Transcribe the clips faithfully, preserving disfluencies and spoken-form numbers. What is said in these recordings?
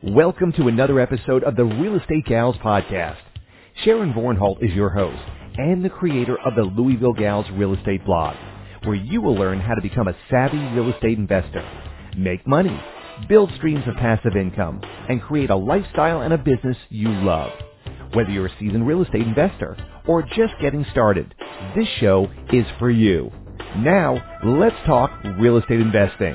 Welcome to another episode of the Real Estate Gals podcast. Sharon Vornholt is your host and the creator of the Louisville Gals Real Estate blog, where you will learn how to become a savvy real estate investor, make money, build streams of passive income, and create a lifestyle and a business you love. Whether you're a seasoned real estate investor or just getting started, this show is for you. Now, let's talk real estate investing.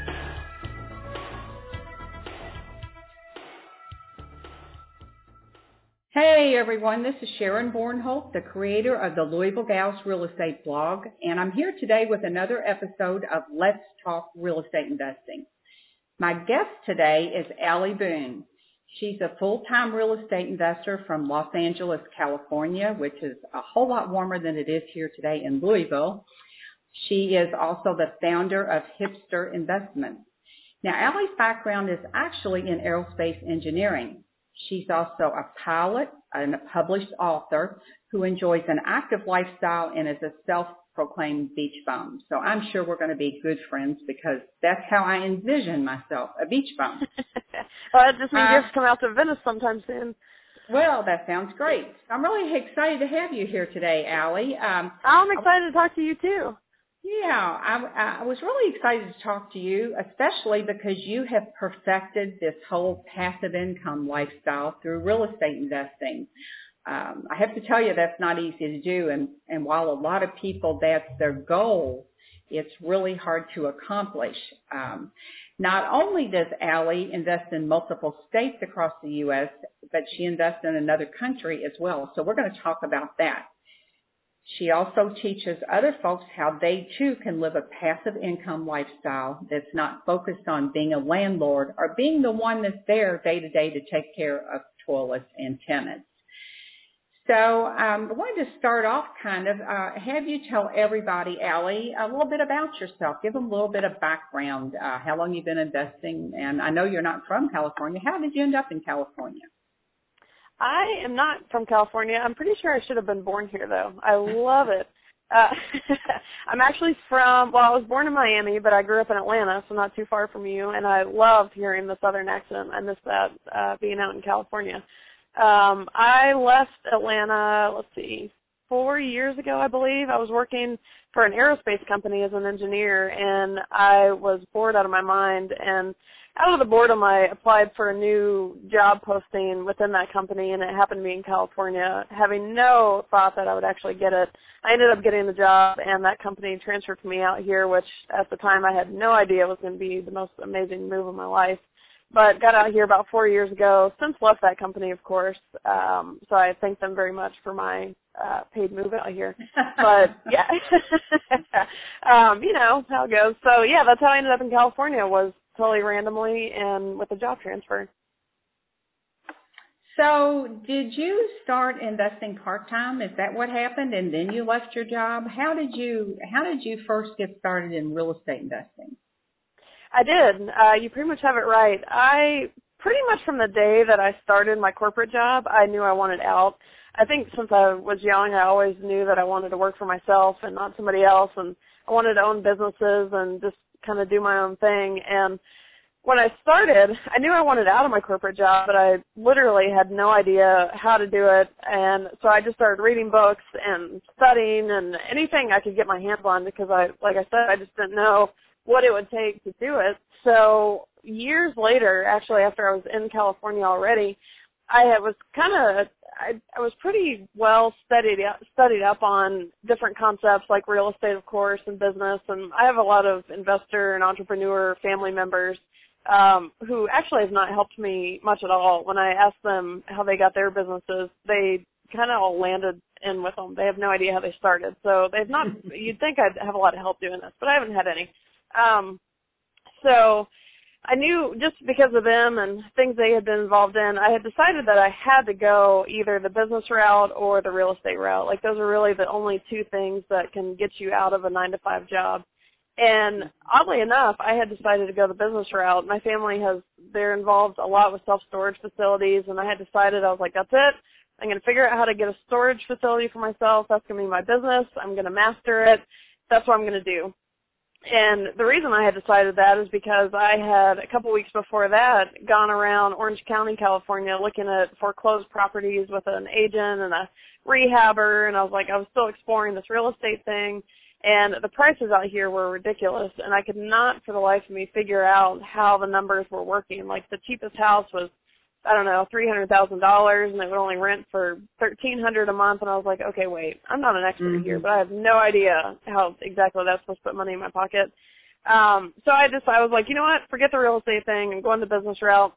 Hey everyone, this is Sharon Vornholt, the creator of the Louisville Gals Real Estate blog, and I'm here today with another episode of Let's Talk Real Estate Investing. My guest today is Allie Boone. She's a full-time real estate investor from Los Angeles, California, which is a whole lot warmer than it is here today in Louisville. She is also the founder of Hipster Investments. Now, Allie's background is actually in aerospace engineering. She's also a pilot and a published author who enjoys an active lifestyle and is a self-proclaimed beach bum. So I'm sure we're going to be good friends because that's how I envision myself, a beach bum. Well, that just means uh, you have to come out to Venice sometime soon. Well, that sounds great. I'm really excited to have you here today, Allie. Um, I'm excited to talk to you, too. Yeah, I, I was really excited to talk to you, especially because you have perfected this whole passive income lifestyle through real estate investing. Um, I have to tell you that's not easy to do, and, and while a lot of people, that's their goal, it's really hard to accomplish. Um, not only does Allie invest in multiple states across the U S, but she invests in another country as well, so we're going to talk about that. She also teaches other folks how they, too, can live a passive income lifestyle that's not focused on being a landlord or being the one that's there day to day to take care of toilets and tenants. So um, I wanted to start off kind of, uh, have you tell everybody, Allie, a little bit about yourself. Give them a little bit of background, uh, how long you've been investing. And I know you're not from California. How did you end up in California? I am not from California. I'm pretty sure I should have been born here, though. I love it. Uh, I'm actually from, well, I was born in Miami, but I grew up in Atlanta, so not too far from you, and I loved hearing the Southern accent. I miss that, uh, being out in California. Um, I left Atlanta, let's see, four years ago, I believe. I was working for an aerospace company as an engineer, and I was bored out of my mind, and out of the boredom, I applied for a new job posting within that company, and it happened to be in California, having no thought that I would actually get it. I ended up getting the job, and that company transferred me out here, which at the time I had no idea was going to be the most amazing move of my life. But got out here about four years ago, since left that company, of course, um, so I thank them very much for my uh, paid move out here. But, yeah, um, you know how it goes. So, yeah, that's how I ended up in California, was totally randomly and with a job transfer. So did you start investing part-time? Is that what happened? And then you left your job? How did you, how did you first get started in real estate investing? I did. Uh, you pretty much have it right. I pretty much from the day that I started my corporate job, I knew I wanted out. I think since I was young, I always knew that I wanted to work for myself and not somebody else, and I wanted to own businesses and just kind of do my own thing. And when I started, I knew I wanted out of my corporate job, but I literally had no idea how to do it. And so I just started reading books and studying and anything I could get my hands on because I, like I said, I just didn't know what it would take to do it. So years later, actually after I was in California already, I was kind of, I, I was pretty well studied studied up on different concepts like real estate, of course, and business. And I have a lot of investor and entrepreneur family members um, who actually have not helped me much at all. When I asked them how they got their businesses, they kind of all landed in with them. They have no idea how they started. So they've not, you'd think I'd have a lot of help doing this, but I haven't had any. Um, so I knew just because of them and things they had been involved in, I had decided that I had to go either the business route or the real estate route. Like those are really the only two things that can get you out of a nine to five job. And oddly enough, I had decided to go the business route. My family has, they're involved a lot with self-storage facilities, and I had decided, I was like, that's it. I'm going to figure out how to get a storage facility for myself. That's going to be my business. I'm going to master it. That's what I'm going to do. and the reason I had decided that is because I had, a couple weeks before that, gone around Orange County, California, looking at foreclosed properties with an agent and a rehabber, and I was like, I was still exploring this real estate thing, and the prices out here were ridiculous, and I could not for the life of me figure out how the numbers were working. Like, the cheapest house was, I don't know, three hundred thousand dollars, and it would only rent for thirteen hundred dollars a month, and I was like, okay, wait, I'm not an expert Mm-hmm. here, but I have no idea how exactly that's supposed to put money in my pocket. Um, so I just, I was like, you know what, forget the real estate thing and go on the business route.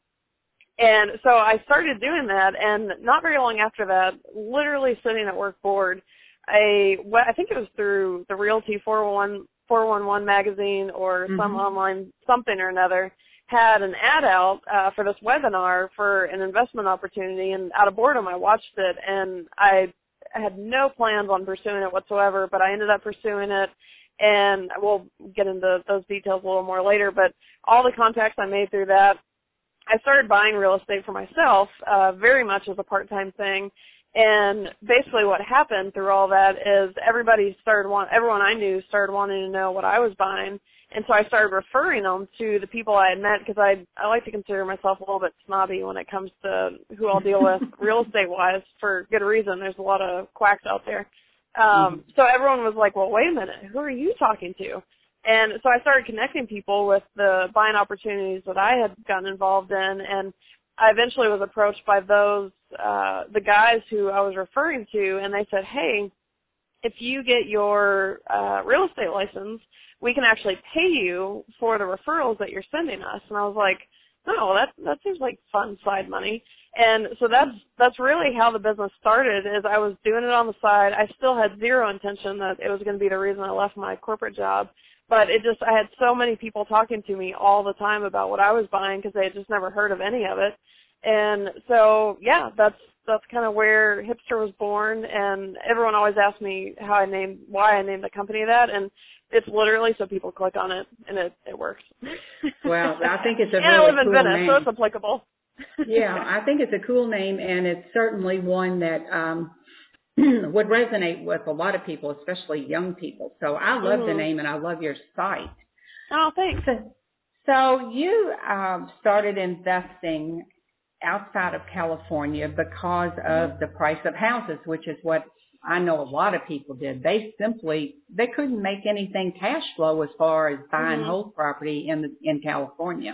And so I started doing that, and not very long after that, literally sitting at work bored, I, I think it was through the Realty four one one magazine or mm-hmm. some online something or another, had an ad out uh, for this webinar for an investment opportunity, and out of boredom I watched it, and I had no plans on pursuing it whatsoever, but I ended up pursuing it, and we'll get into those details a little more later, but all the contacts I made through that, I started buying real estate for myself uh, very much as a part-time thing, and basically what happened through all that is everybody started want, everyone I knew started wanting to know what I was buying. And so I started referring them to the people I had met, because I I like to consider myself a little bit snobby when it comes to who I'll deal with real estate-wise, for good reason. There's a lot of quacks out there. Um, mm-hmm. So everyone was like, well, wait a minute, who are you talking to? And so I started connecting people with the buying opportunities that I had gotten involved in, and I eventually was approached by those, uh, the guys who I was referring to, and they said, hey, if you get your uh, real estate license, we can actually pay you for the referrals that you're sending us. And I was like, no, that that seems like fun side money. And so that's that's really how the business started, is I was doing it on the side. I still had zero intention that it was going to be the reason I left my corporate job. But it just, I had so many people talking to me all the time about what I was buying, because they had just never heard of any of it. And so, yeah, that's that's kind of where Hipster was born. And everyone always asks me how I named, why I named the company that. And it's literally so people click on it, and it, it works. Well, I think it's a and really I live in cool Venice, name. so it's applicable. Yeah, I think it's a cool name, and it's certainly one that um, would resonate with a lot of people, especially young people. So I love mm-hmm. the name, and I love your site. Oh, thanks. So, so you um, started investing outside of California because of the price of houses, which is what I know a lot of people did. They simply, they couldn't make anything cash flow as far as buying mm-hmm. whole property in in California.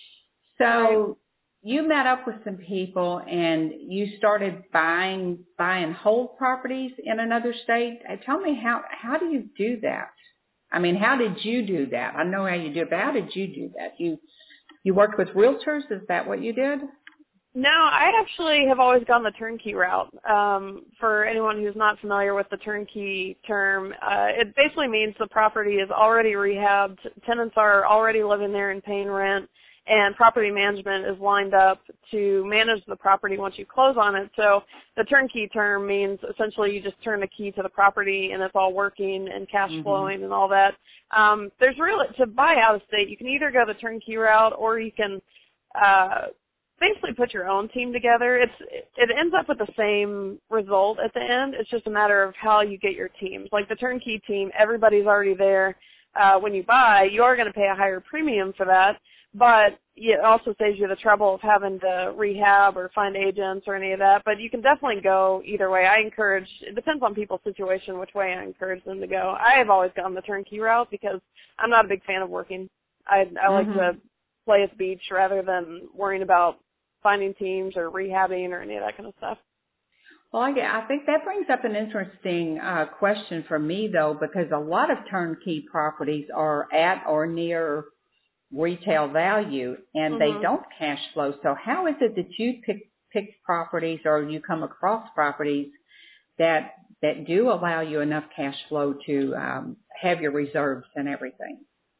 So right. you met up with some people and you started buying buying whole properties in another state. Tell me, how how do you do that? I mean, how did you do that? I know how you do it, but how did you do that? You you worked with realtors? Is that what you did? No, I actually have always gone the turnkey route. Um, for anyone who's not familiar with the turnkey term, uh, it basically means the property is already rehabbed, tenants are already living there and paying rent, and property management is lined up to manage the property once you close on it. So the turnkey term means essentially you just turn the key to the property and it's all working and cash mm-hmm. flowing and all that. Um, there's really, to buy out of state, you can either go the turnkey route or you can uh, basically put your own team together. It's it ends up with the same result at the end. It's just a matter of how you get your teams. Like the turnkey team, everybody's already there. Uh, when you buy, you are going to pay a higher premium for that, but it also saves you the trouble of having to rehab or find agents or any of that. But you can definitely go either way. I encourage, it depends on people's situation, which way I encourage them to go. I have always gone the turnkey route because I'm not a big fan of working. I, I like mm-hmm. to play at the beach rather than worrying about finding teams or rehabbing or any of that kind of stuff. Well, I, I think that brings up an interesting uh, question for me, though, because a lot of turnkey properties are at or near retail value, and mm-hmm. they don't cash flow. So how is it that you pick, pick properties or you come across properties that that do allow you enough cash flow to um, have your reserves and everything?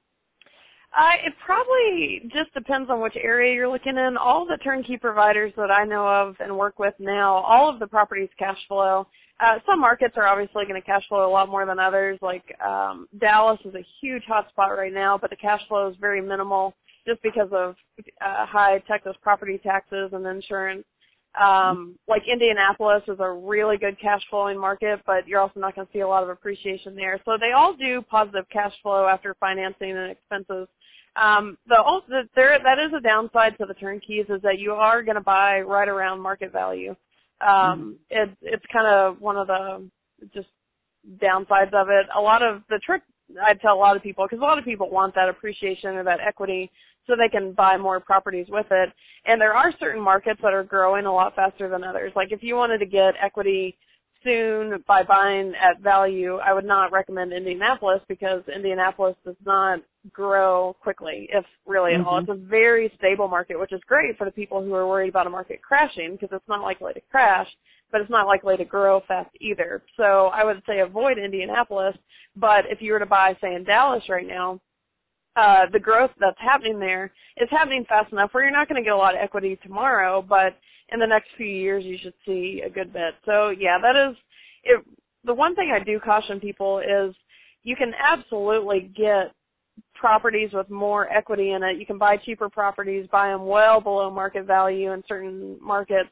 Uh, it probably just depends on which area you're looking in. All the turnkey providers that I know of and work with now, all of the properties cash flow. Uh, some markets are obviously going to cash flow a lot more than others. Like um, Dallas is a huge hotspot right now, but the cash flow is very minimal just because of uh, high Texas property taxes and insurance. Um, like Indianapolis is a really good cash flowing market, but you're also not going to see a lot of appreciation there. So they all do positive cash flow after financing and expenses. Um, the, the there that is a downside to the turnkeys is that you are going to buy right around market value. Um, it, it's kind of one of the just downsides of it. A lot of the trick I tell a lot of people, because a lot of people want that appreciation or that equity so they can buy more properties with it. And there are certain markets that are growing a lot faster than others. Like if you wanted to get equity soon by buying at value, I would not recommend Indianapolis because Indianapolis does not grow quickly, if really at mm-hmm. all. It's a very stable market, which is great for the people who are worried about a market crashing because it's not likely to crash, but it's not likely to grow fast either. So I would say avoid Indianapolis, but if you were to buy, say, in Dallas right now, uh, the growth that's happening there is happening fast enough where you're not going to get a lot of equity tomorrow, but in the next few years you should see a good bit. So, yeah, that is it. The one thing I do caution people is you can absolutely get properties with more equity in it. You can buy cheaper properties, buy them well below market value in certain markets.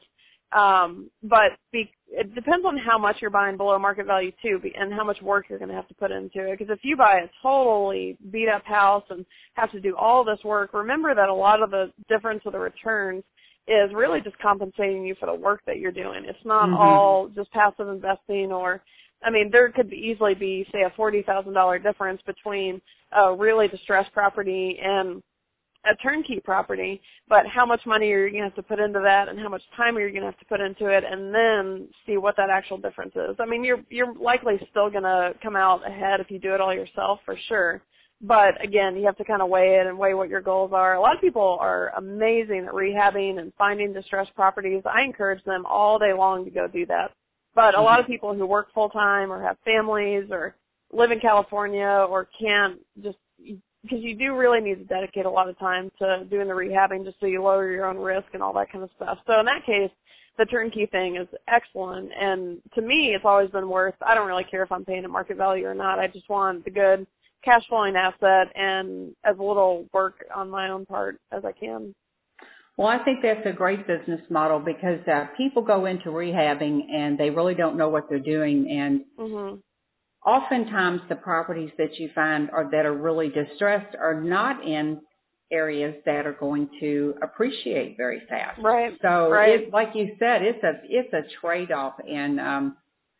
Um, but be, it depends on how much you're buying below market value too, be, and how much work you're going to have to put into it. Because if you buy a totally beat up house and have to do all this work, remember that a lot of the difference of the returns is really just compensating you for the work that you're doing. It's not mm-hmm. all just passive investing or, I mean, there could easily be, say, a forty thousand dollars difference between a really distressed property and a turnkey property, but how much money are you going to have to put into that and how much time are you going to have to put into it and then see what that actual difference is. I mean, you're you're likely still going to come out ahead if you do it all yourself for sure. But, again, you have to kind of weigh it and weigh what your goals are. A lot of people are amazing at rehabbing and finding distressed properties. I encourage them all day long to go do that. But a lot of people who work full-time or have families or live in California or can't just because you do really need to dedicate a lot of time to doing the rehabbing just so you lower your own risk and all that kind of stuff. So in that case, the turnkey thing is excellent. And to me, it's always been worth, I don't really care if I'm paying at market value or not. I just want the good cash flowing asset and as little work on my own part as I can. Well, I think that's a great business model because uh, people go into rehabbing and they really don't know what they're doing. And mm-hmm. oftentimes the properties that you find are that are really distressed are not in areas that are going to appreciate very fast. Right. So right. It, like you said, it's a it's a trade-off. And um,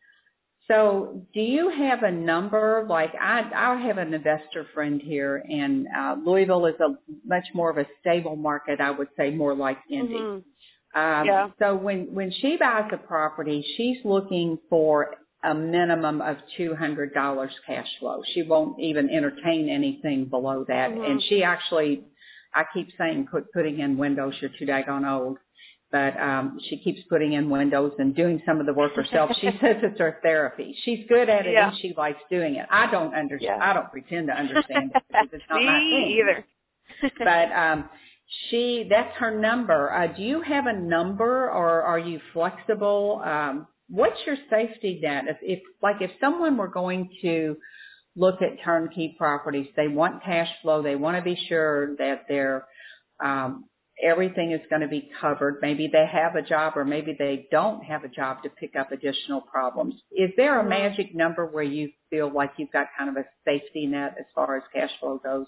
so do you have a number? Like I, I have an investor friend here, and uh, Louisville is a much more of a stable market, I would say, more like Indy. Mm-hmm. Um, yeah. So when, when she buys a property, she's looking for a minimum of two hundred dollars cash flow. She won't even entertain anything below that. Mm-hmm. And she actually, I keep saying put, putting in windows, you're too daggone old. But um, she keeps putting in windows and doing some of the work herself. She says it's her therapy. She's good at it yeah. and she likes doing it. I don't understand. Yeah. I don't pretend to understand it because it's not Me my thing. either. But um, she, that's her number. Uh, do you have a number or are you flexible? Um, what's your safety net? If, if, like, if someone were going to look at turnkey properties, they want cash flow, they want to be sure that they're um, everything is going to be covered. Maybe they have a job or maybe they don't have a job to pick up additional problems. Is there a magic number where you feel like you've got kind of a safety net as far as cash flow goes?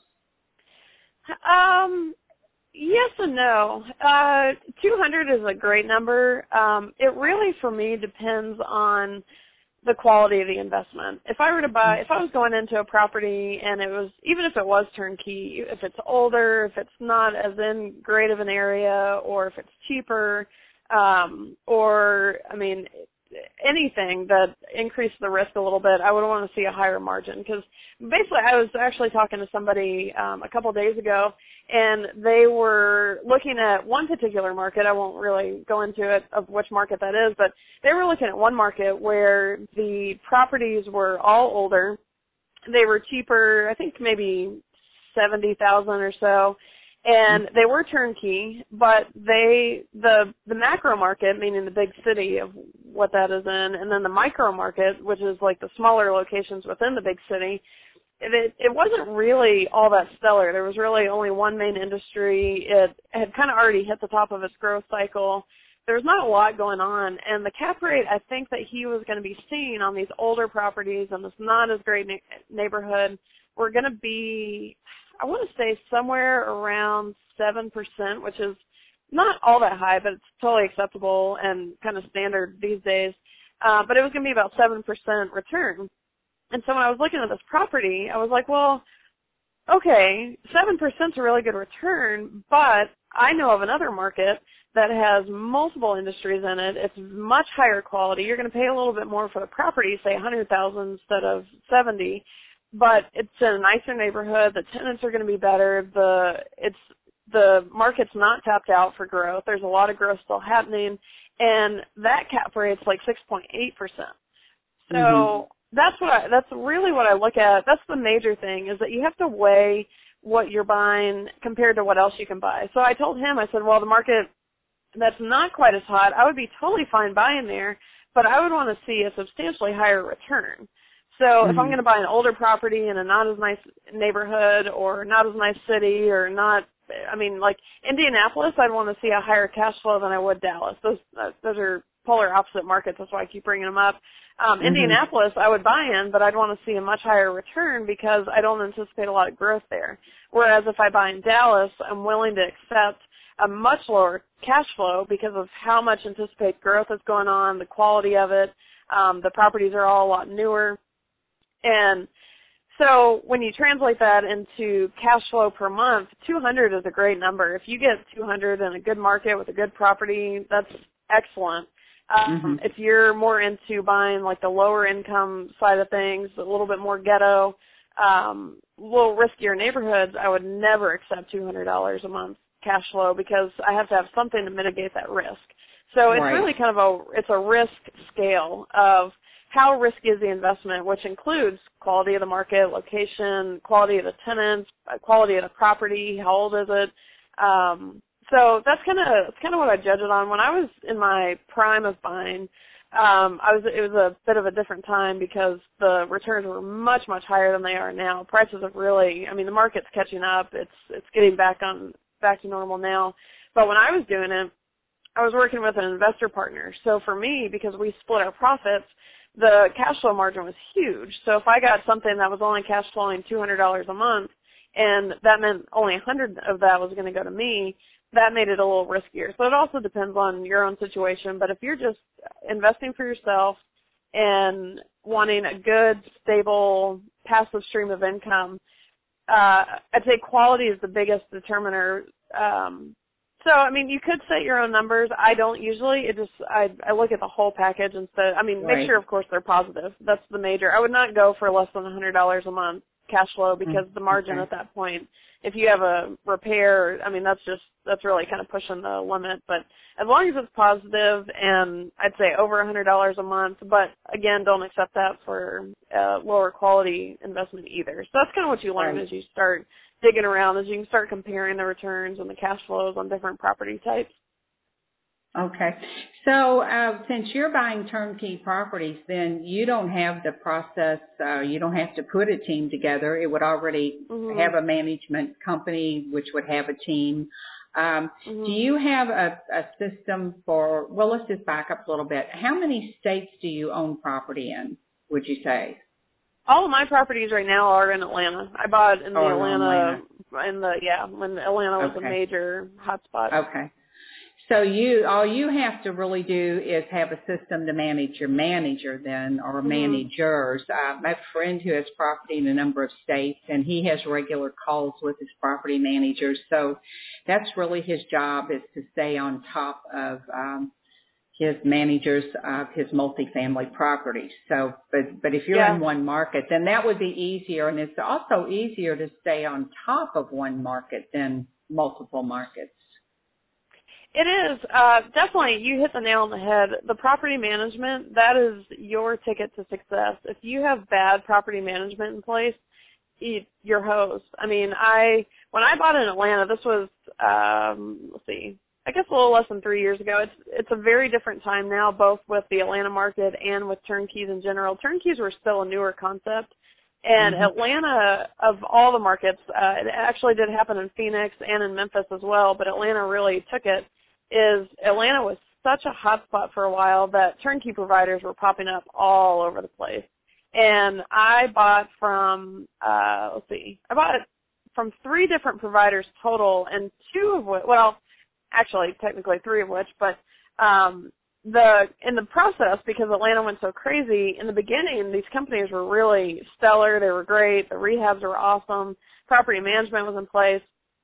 Um, yes and no. Uh, two hundred is a great number. Um, it really, for me, depends on the quality of the investment. If I were to buy, if I was going into a property and it was, even if it was turnkey, if it's older, if it's not as in great of an area, or if it's cheaper, um, or, I mean, anything that increased the risk a little bit, I would want to see a higher margin. Because basically, I was actually talking to somebody um, a couple of days ago, and they were looking at one particular market. I won't really go into it of which market that is, but they were looking at one market where the properties were all older. They were cheaper, I think maybe seventy thousand dollars or so. And they were turnkey, but they, the, the macro market, meaning the big city of what that is in, and then the micro market, which is like the smaller locations within the big city, it, it wasn't really all that stellar. There was really only one main industry. It had kind of already hit the top of its growth cycle. there's not a lot going on. And the cap rate, I think that he was going to be seeing on these older properties and this not as great na- neighborhood were going to be, I want to say somewhere around seven percent, which is not all that high, but it's totally acceptable and kind of standard these days. Uh, but it was going to be about seven percent return. And so when I was looking at this property, I was like, well, okay, seven percent is a really good return, but I know of another market that has multiple industries in it. It's much higher quality. You're going to pay a little bit more for the property, say one hundred thousand dollars instead of seventy, but it's in a nicer neighborhood. The tenants are going to be better. The it's the market's not tapped out for growth. There's a lot of growth still happening, and that cap rate's like six point eight percent. So mm-hmm. that's what I, that's really what I look at. That's the major thing, is that you have to weigh what you're buying compared to what else you can buy. So I told him, I said, well, the market that's not quite as hot, I would be totally fine buying there, but I would want to see a substantially higher return. So mm-hmm. if I'm going to buy an older property in a not as nice neighborhood or not as nice city or not, I mean, like Indianapolis, I'd want to see a higher cash flow than I would Dallas. Those uh, those are polar opposite markets. That's why I keep bringing them up. Um, mm-hmm. Indianapolis, I would buy in, but I'd want to see a much higher return because I don't anticipate a lot of growth there. Whereas if I buy in Dallas, I'm willing to accept a much lower cash flow because of how much anticipated growth is going on, the quality of it. Um, the properties are all a lot newer. And so when you translate that into cash flow per month, two hundred is a great number. If you get two hundred in a good market with a good property, that's excellent. Um, mm-hmm. If you're more into buying like the lower income side of things, a little bit more ghetto, um, a little riskier neighborhoods, I would never accept two hundred dollars a month cash flow because I have to have something to mitigate that risk. So it's right. really kind of a, it's a risk scale of how risky is the investment, which includes quality of the market, location, quality of the tenants, quality of the property, how old is it. Um, so that's kind of that's kind of what I judge it on. When I was in my prime of buying, um, I was it was a bit of a different time because the returns were much much higher than they are now. Prices have really, I mean, the market's catching up. It's it's getting back on back to normal now. But when I was doing it, I was working with an investor partner. So for me, because we split our profits, the cash flow margin was huge. So if I got something that was only cash flowing two hundred dollars a month, and that meant only one hundred of that was going to go to me, that made it a little riskier. So it also depends on your own situation. But if you're just investing for yourself and wanting a good, stable, passive stream of income, uh, I'd say quality is the biggest determiner. Um, So, I mean, you could set your own numbers. I don't usually. It just, I, I look at the whole package instead. I mean, right. make sure, of course, they're positive. That's the major. I would not go for less than one hundred dollars a month cash flow because mm-hmm. the margin okay. at that point, if you have a repair, I mean, that's just, that's really kind of pushing the limit. But as long as it's positive, and I'd say over one hundred dollars a month, but again, don't accept that for uh, lower quality investment either. So that's kind of what you learn right. as you start digging around, as you can start comparing the returns and the cash flows on different property types. Okay. So uh, since you're buying turnkey properties, then you don't have the process, uh, you don't have to put a team together. It would already mm-hmm. have a management company which would have a team. Um, mm-hmm. Do you have a, a system for, well, let's just back up a little bit. How many states do you own property in, would you say? All of my properties right now are in Atlanta. I bought in the oh, Atlanta, Atlanta, in the, yeah, when Atlanta was okay. a major hotspot. Okay. So you, all you have to really do is have a system to manage your manager then, or mm-hmm. managers. Uh, I have a friend who has property in a number of states, and he has regular calls with his property managers. So that's really his job, is to stay on top of um, his managers of his multifamily properties. So, but, but if you're yeah. in one market, then that would be easier. And it's also easier to stay on top of one market than multiple markets. It is. Uh, definitely, you hit the nail on the head. The property management, that is your ticket to success. If you have bad property management in place, you're hosed. I mean, I when I bought in Atlanta, this was, um, let's see, I guess a little less than three years ago. It's it's a very different time now, both with the Atlanta market and with turnkeys in general. Turnkeys were still a newer concept. And mm-hmm. Atlanta, of all the markets, uh, it actually did happen in Phoenix and in Memphis as well, but Atlanta really took it, is Atlanta was such a hot spot for a while that turnkey providers were popping up all over the place. And I bought from, uh, let's see, I bought from three different providers total, and two of which, well, actually, technically three of which, but um, the in the process, because Atlanta went so crazy, in the beginning, these companies were really stellar. They were great. The rehabs were awesome. Property management was in place.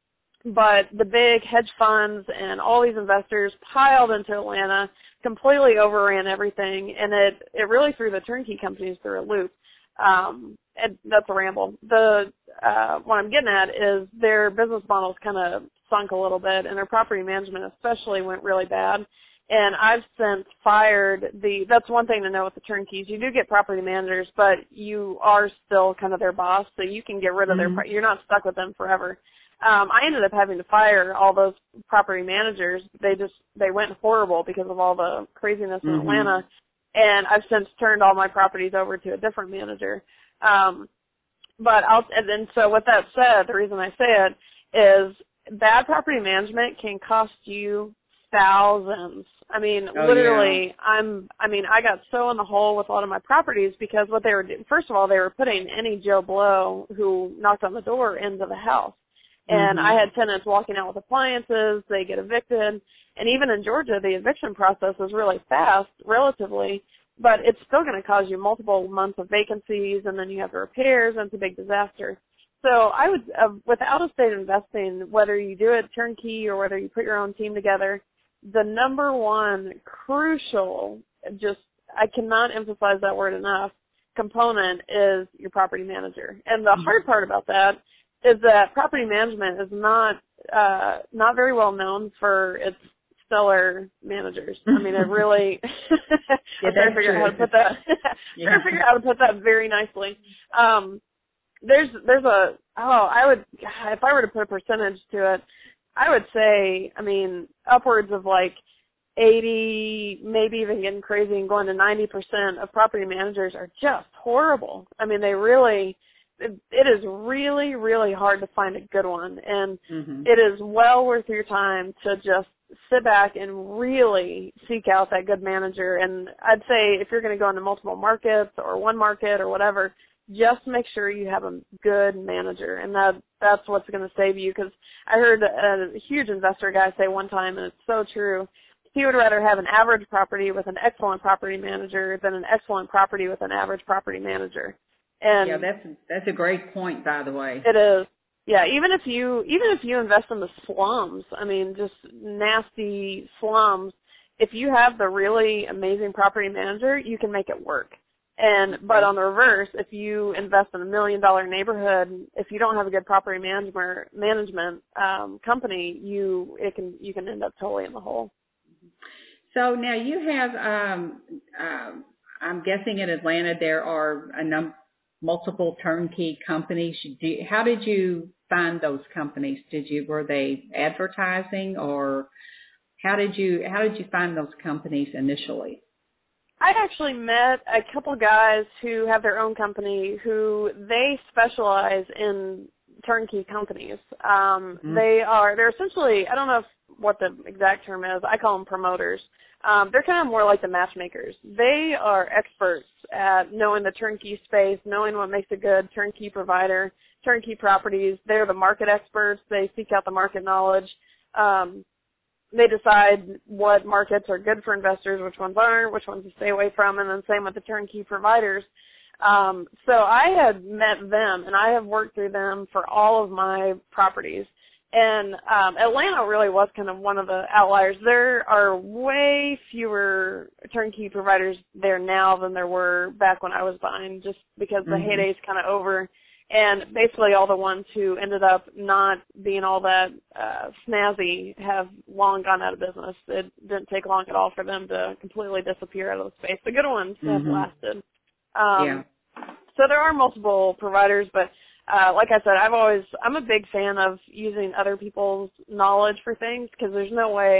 But the big hedge funds and all these investors piled into Atlanta, completely overran everything, and it, it really threw the turnkey companies through a loop. Um, and that's a ramble. The uh, what I'm getting at is their business models kind of sunk a little bit, and their property management especially went really bad. And I've since fired the, that's one thing to know with the turnkeys. You do get property managers, but you are still kind of their boss, so you can get rid of mm-hmm. their, you're not stuck with them forever. Um, I ended up having to fire all those property managers. They just, they went horrible because of all the craziness in mm-hmm. Atlanta. And I've since turned all my properties over to a different manager. Um, but I'll, and then so with that said, the reason I say it is bad property management can cost you thousands. I mean, oh, literally, yeah. I'm, I mean, I got so in the hole with a lot of my properties because what they were doing, first of all, they were putting any Joe Blow who knocked on the door into the house. And mm-hmm. I had tenants walking out with appliances, they get evicted. And even in Georgia, the eviction process is really fast, relatively, but it's still going to cause you multiple months of vacancies, and then you have the repairs, and it's a big disaster. So I would, uh, with out-of-state investing, whether you do it turnkey or whether you put your own team together, the number one crucial, just, I cannot emphasize that word enough, component is your property manager. And the mm-hmm. hard part about that is that property management is not uh, not very well known for its stellar managers. I mean, it really. yeah, I'm trying to figure out how to put that. yeah. trying to figure out how to put that very nicely. Um, there's there's a oh I would if I were to put a percentage to it, I would say I mean upwards of like eighty, maybe even getting crazy and going to ninety percent of property managers are just horrible. I mean, they really. It, it is really, really hard to find a good one, and mm-hmm. it is well worth your time to just sit back and really seek out that good manager. And I'd say if you're going to go into multiple markets or one market or whatever, just make sure you have a good manager, and that that's what's going to save you. Because I heard a, a huge investor guy say one time, and it's so true, he would rather have an average property with an excellent property manager than an excellent property with an average property manager. And yeah, that's that's a great point, by the way. It is. Yeah, even if you even if you invest in the slums, I mean, just nasty slums, if you have the really amazing property manager, you can make it work. And but on the reverse, if you invest in a million dollar neighborhood, if you don't have a good property management management um, company, you it can you can end up totally in the hole. So now you have, um, uh, I'm guessing in Atlanta there are a number. multiple turnkey companies. How did you find those companies? Did you were they advertising, or how did you how did you find those companies initially? I actually met a couple guys who have their own company who they specialize in turnkey companies. Um, mm-hmm. They are they're essentially I don't know if, what the exact term is. I call them promoters. Um, they're kind of more like the matchmakers. They are experts at knowing the turnkey space, knowing what makes a good turnkey provider, turnkey properties. They're the market experts. They seek out the market knowledge. Um, they decide what markets are good for investors, which ones aren't, which ones to stay away from, and then same with the turnkey providers. Um, so I had met them, and I have worked through them for all of my properties. And um, Atlanta really was kind of one of the outliers. There are way fewer turnkey providers there now than there were back when I was buying, just because the mm-hmm. heyday is kind of over. And basically all the ones who ended up not being all that uh, snazzy have long gone out of business. It didn't take long at all for them to completely disappear out of the space. The good ones mm-hmm. have lasted. Um, yeah. So there are multiple providers, but Uh, like I said, I've always, I'm a big fan of using other people's knowledge for things because there's no way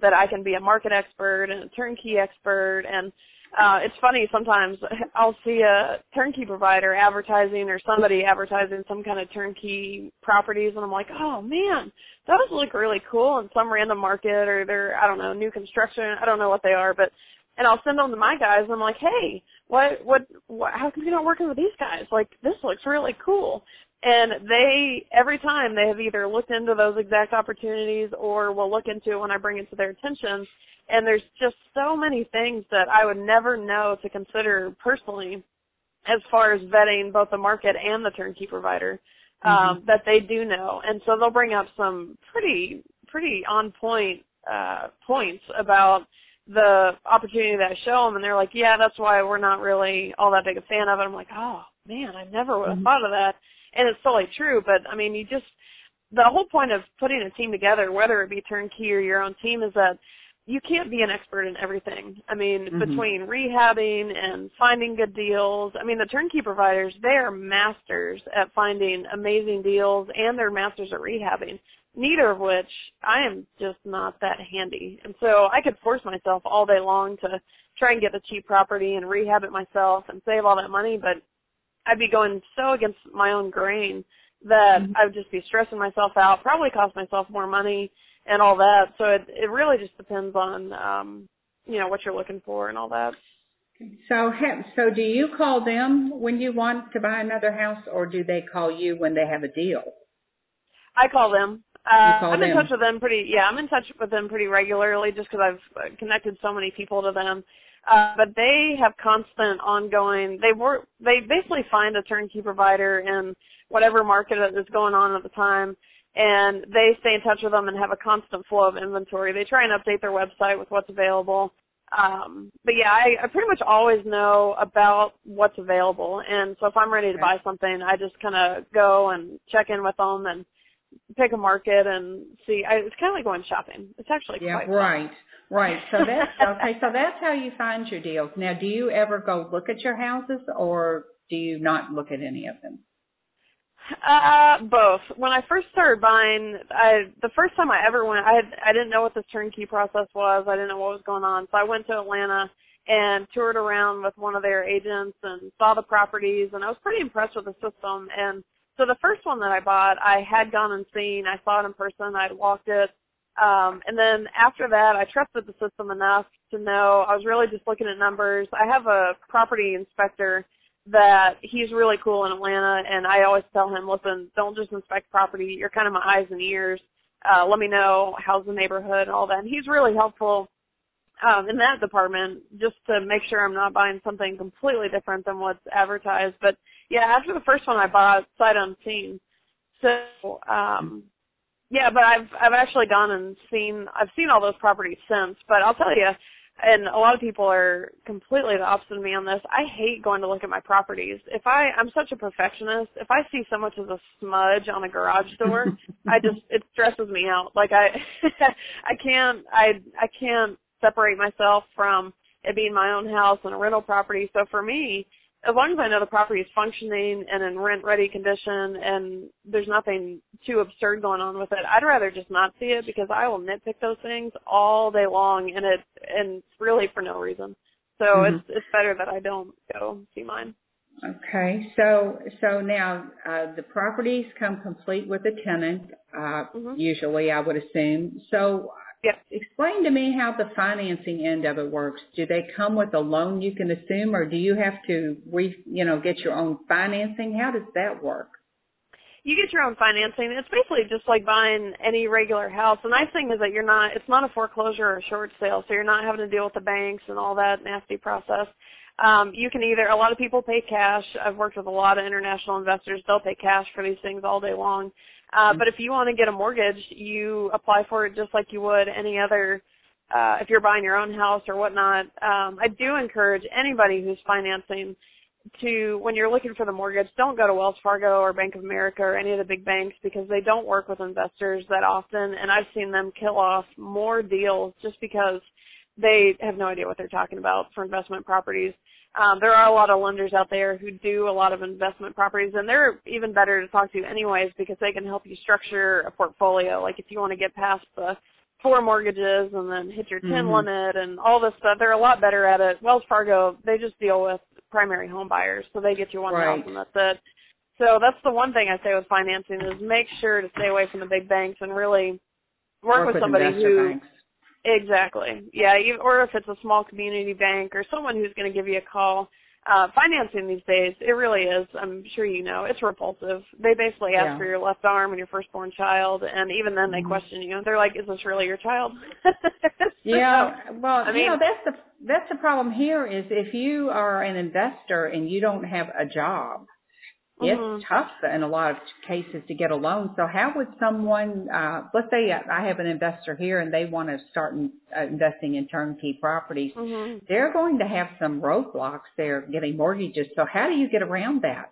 that I can be a market expert and a turnkey expert. And uh, it's funny, sometimes I'll see a turnkey provider advertising or somebody advertising some kind of turnkey properties, and I'm like, oh, man, those look really cool in some random market, or they're, I don't know, new construction. I don't know what they are, but and I'll send them to my guys, and I'm like, hey, what, what, what, how come you're not working with these guys? Like, this looks really cool. And they, every time, they have either looked into those exact opportunities or will look into it when I bring it to their attention. And there's just so many things that I would never know to consider personally as far as vetting both the market and the turnkey provider um, mm-hmm. that they do know. And so they'll bring up some pretty, pretty on-point uh, points about the opportunity that I show them, and they're like, yeah, that's why we're not really all that big a fan of it. I'm like, oh, man, I never would have mm-hmm. thought of that. And it's totally true, but, I mean, you just, the whole point of putting a team together, whether it be turnkey or your own team, is that you can't be an expert in everything. I mean, mm-hmm. between rehabbing and finding good deals, I mean, the turnkey providers, they are masters at finding amazing deals, and they're masters at rehabbing, neither of which I am just not that handy. And so I could force myself all day long to try and get the cheap property and rehab it myself and save all that money, but I'd be going so against my own grain that mm-hmm. I would just be stressing myself out, probably cost myself more money and all that. So it it really just depends on, um, you know, what you're looking for and all that. So, so do you call them when you want to buy another house, or do they call you when they have a deal? I call them. Uh, I'm them. in touch with them pretty, yeah, I'm in touch with them pretty regularly just because I've connected so many people to them. Uh, but they have constant ongoing, they work, they basically find a turnkey provider in whatever market is going on at the time, and they stay in touch with them and have a constant flow of inventory. They try and update their website with what's available. Um, but yeah, I, I pretty much always know about what's available. And so if I'm ready to buy something, I just kind of go and check in with them and pick a market and see. I, it's kind of like going shopping. It's actually yeah, quite right. fun. Right. So that's okay. So that's how you find your deals. Now, do you ever go look at your houses, or do you not look at any of them? Uh, both. When I first started buying, I the first time I ever went, I had, I didn't know what this turnkey process was. I didn't know what was going on. So I went to Atlanta and toured around with one of their agents and saw the properties, and I was pretty impressed with the system. And so the first one that I bought, I had gone and seen. I saw it in person. I'd walked it. Um, and then after that, I trusted the system enough to know I was really just looking at numbers. I have a property inspector that he's really cool in Atlanta, and I always tell him, listen, don't just inspect property. You're kind of my eyes and ears. Uh, let me know how's the neighborhood and all that. And he's really helpful um, in that department just to make sure I'm not buying something completely different than what's advertised. But, yeah, after the first one I bought, sight unseen. So, um yeah, but I've I've actually gone and seen I've seen all those properties since. But I'll tell you, and a lot of people are completely the opposite of me on this. I hate going to look at my properties. If I I'm such a perfectionist. If I see so much as a smudge on a garage door, I just it stresses me out. Like I I can't I I can't separate myself from it being my own house and a rental property. So for me, as long as I know the property is functioning and in rent-ready condition and there's nothing too absurd going on with it, I'd rather just not see it because I will nitpick those things all day long, and it and it's really for no reason. So mm-hmm. it's it's better that I don't go see mine. Okay, so so now uh, the properties come complete with a tenant, uh, mm-hmm. usually I would assume. So yeah. Explain to me how the financing end of it works. Do they come with a loan you can assume, or do you have to, re, you know, get your own financing? How does that work? You get your own financing. It's basically just like buying any regular house. The nice thing is that you're not, it's not a foreclosure or a short sale, so you're not having to deal with the banks and all that nasty process. Um, you can either, a lot of people pay cash. I've worked with a lot of international investors. They'll pay cash for these things all day long. Uh, but if you want to get a mortgage, you apply for it just like you would any other, uh, if you're buying your own house or whatnot. Um, I do encourage anybody who's financing to, when you're looking for the mortgage, don't go to Wells Fargo or Bank of America or any of the big banks because they don't work with investors that often, and I've seen them kill off more deals just because they have no idea what they're talking about for investment properties. Um, there are a lot of lenders out there who do a lot of investment properties, and they're even better to talk to anyways because they can help you structure a portfolio. Like if you want to get past the four mortgages and then hit your ten Mm-hmm. limit and all this stuff. They're a lot better at it. Wells Fargo, they just deal with primary home buyers, so they get you one Right. house and that's it. So that's the one thing I say with financing is make sure to stay away from the big banks and really work, Work with, with somebody investor who banks. Exactly. Yeah, you, or if it's a small community bank or someone who's going to give you a call. Uh, financing these days, it really is, I'm sure you know, it's repulsive. They basically ask Yeah. for your left arm and your firstborn child, and even then they Mm-hmm. question you. They're like, is this really your child? Yeah, well, I you mean, know, that's the that's the problem here is if you are an investor and you don't have a job, mhm. it's tough in a lot of cases to get a loan. So how would someone, uh, let's say I have an investor here and they want to start in, uh, investing in turnkey properties. Mhm. They're going to have some roadblocks there getting mortgages. So how do you get around that?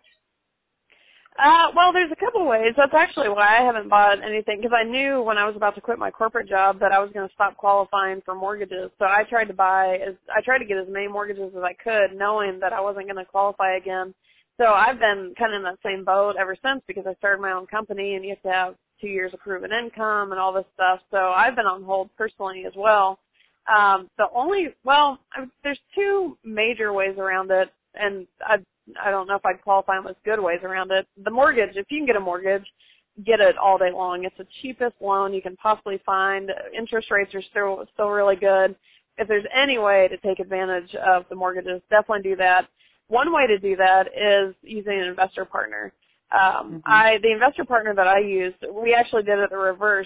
Uh, well, there's a couple ways. That's actually why I haven't bought anything, because I knew when I was about to quit my corporate job that I was going to stop qualifying for mortgages. So I tried to buy, as I tried to get as many mortgages as I could, knowing that I wasn't going to qualify again. So I've been kind of in that same boat ever since because I started my own company and you have to have two years of proven income and all this stuff. So I've been on hold personally as well. Um, the only, well, I, there's two major ways around it, and I I don't know if I'd qualify them as good ways around it. The mortgage, if you can get a mortgage, get it all day long. It's the cheapest loan you can possibly find. Interest rates are still still really good. If there's any way to take advantage of the mortgages, definitely do that. One way to do that is using an investor partner. Um, mm-hmm. I the investor partner that I used, we actually did it the reverse.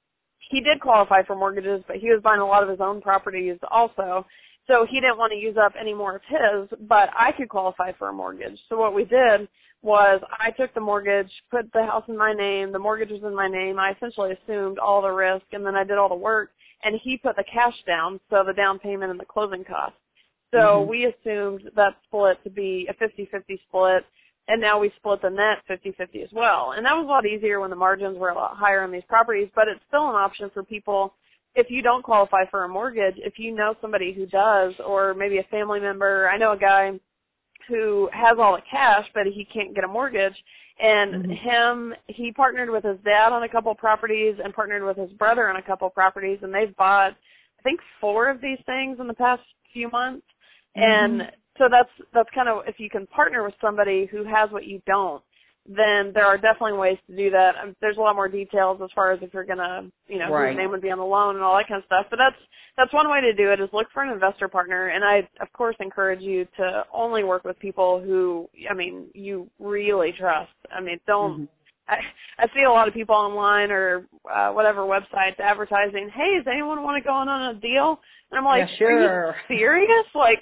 He did qualify for mortgages, but he was buying a lot of his own properties also. So he didn't want to use up any more of his, but I could qualify for a mortgage. So what we did was I took the mortgage, put the house in my name, the mortgage was in my name. I essentially assumed all the risk, and then I did all the work, and he put the cash down, so the down payment and the closing costs. So mm-hmm. we assumed that split to be a fifty-fifty split, and now we split the net fifty-fifty as well. And that was a lot easier when the margins were a lot higher on these properties, but it's still an option for people. If you don't qualify for a mortgage, if you know somebody who does, or maybe a family member. I know a guy who has all the cash, but he can't get a mortgage. And mm-hmm. him, he partnered with his dad on a couple of properties and partnered with his brother on a couple of properties, and they've bought, I think, four of these things in the past few months. Mm-hmm. And so that's that's kind of, if you can partner with somebody who has what you don't, then there are definitely ways to do that. Um, there's a lot more details as far as if you're going to, you know, right. whose name would be on the loan and all that kind of stuff. But that's that's one way to do it, is look for an investor partner. And I, of course, encourage you to only work with people who, I mean, you really trust. I mean, don't. Mm-hmm. I, I see a lot of people online or uh, whatever websites advertising, hey, does anyone want to go on on a deal? And I'm like, yeah, sure. Are you serious? Like,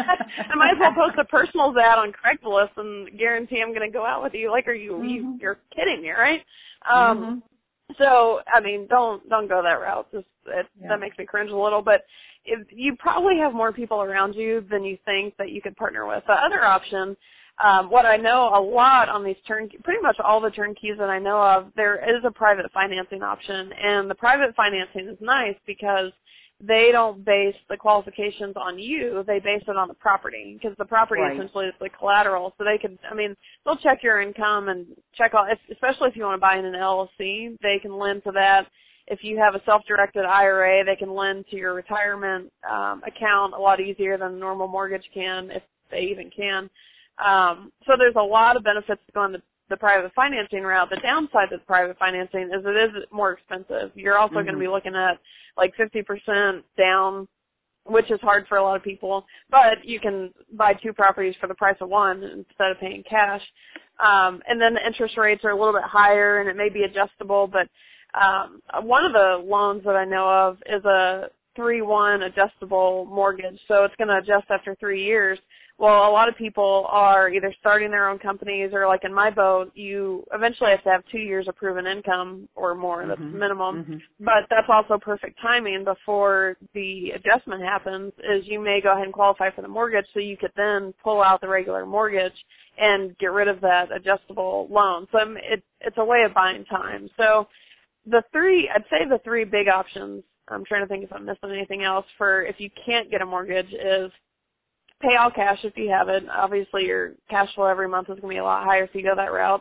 I might as well post a personals ad on Craigslist and guarantee I'm going to go out with you. Like, are you, mm-hmm. you you're kidding me, right? Um, mm-hmm. So, I mean, don't don't go that route. Just it, yeah. That makes me cringe a little. But if, you probably have more people around you than you think that you could partner with. The other option, um, what I know a lot on these turnkey, pretty much all the turnkeys that I know of, there is a private financing option. And the private financing is nice because they don't base the qualifications on you. They base it on the property, because the property right. essentially is the collateral. So they could, I mean, they'll check your income and check all, especially if you want to buy in an L L C, they can lend to that. If you have a self-directed I R A, they can lend to your retirement um, account a lot easier than a normal mortgage can, if they even can. Um, so there's a lot of benefits to going the, the private financing route. The downside to the private financing is it is more expensive. You're also mm-hmm. going to be looking at like fifty percent down, which is hard for a lot of people. But you can buy two properties for the price of one instead of paying cash. Um, and then the interest rates are a little bit higher, and it may be adjustable. But um, one of the loans that I know of is a three one adjustable mortgage, so it's going to adjust after three years. Well, a lot of people are either starting their own companies, or like in my boat, you eventually have to have two years of proven income or more. Mm-hmm. That's the minimum. Mm-hmm. But that's also perfect timing before the adjustment happens, is you may go ahead and qualify for the mortgage, so you could then pull out the regular mortgage and get rid of that adjustable loan. So it, it's a way of buying time. So the three, I'd say the three big options, I'm trying to think if I'm missing anything else, for if you can't get a mortgage, is pay all cash if you have it. Obviously, your cash flow every month is going to be a lot higher if you go that route.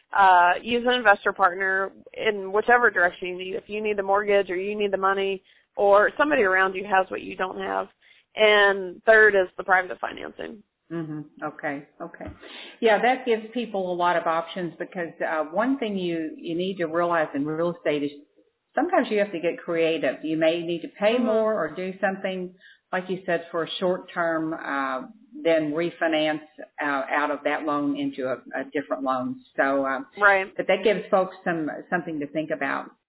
uh, use an investor partner in whichever direction you need. If you need the mortgage or you need the money or somebody around you has what you don't have. And third is the private financing. Mhm. Okay. Okay. Yeah, that gives people a lot of options because uh, one thing you, you need to realize in real estate is sometimes you have to get creative. You may need to pay Mm-hmm. more or do something, like you said, for a short term, uh, then refinance uh, out of that loan into a, a different loan. So, um, right. but that gives folks some something to think about.